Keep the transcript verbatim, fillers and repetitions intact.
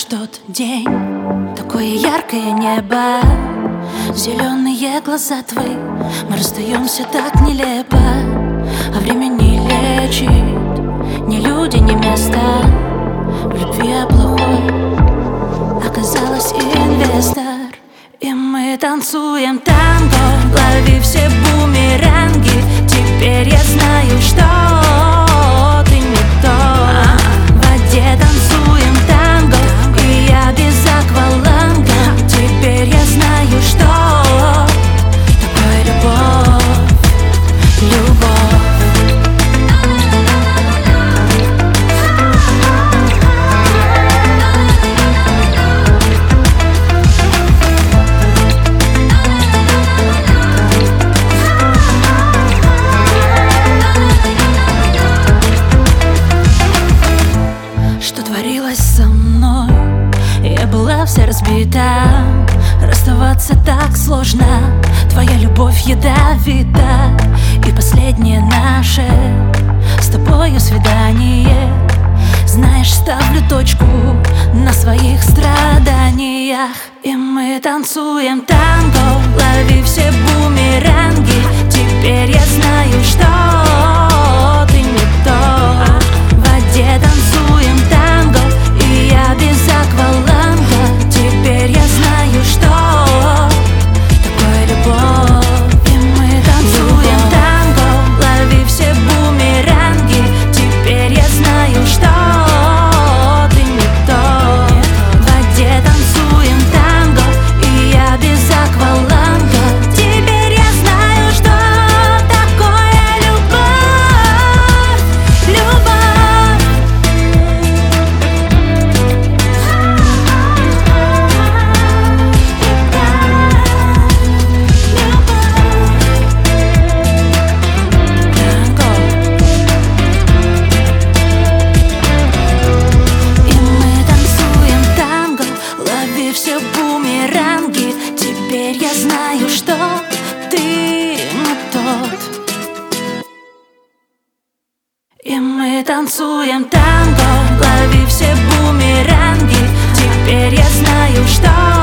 тот день, такое яркое небо, зеленые глаза твои. Мы расстаемся так нелепо, а время не лечит ни люди, ни место. В любви я плохой, оказалась инвестор. И мы танцуем танго, лови все бумеранги. Теперь я знаю, что ты не то. В воде танцуем танго, и я без акваланга. Теперь я знаю, что такое любовь, любовь. Со мной я была вся разбита. Расставаться так сложно, твоя любовь ядовита. И последнее наше с тобою свидание. Знаешь, ставлю точку на своих страданиях. И мы танцуем танго, лови все бумеранги. Теперь я знаю, что ты не то. В воде танцуем танго, я без акваланга. Теперь я знаю, что такое любовь. И мы танцуем танго, лови все бумеранги. Теперь я знаю, что ты не то. В воде танцуем танго, и я без акваланга. Теперь я знаю, что такое любовь, любовь. Теперь я знаю, что ты не тот. И мы танцуем танго, лови все бумеранги. Теперь я знаю, что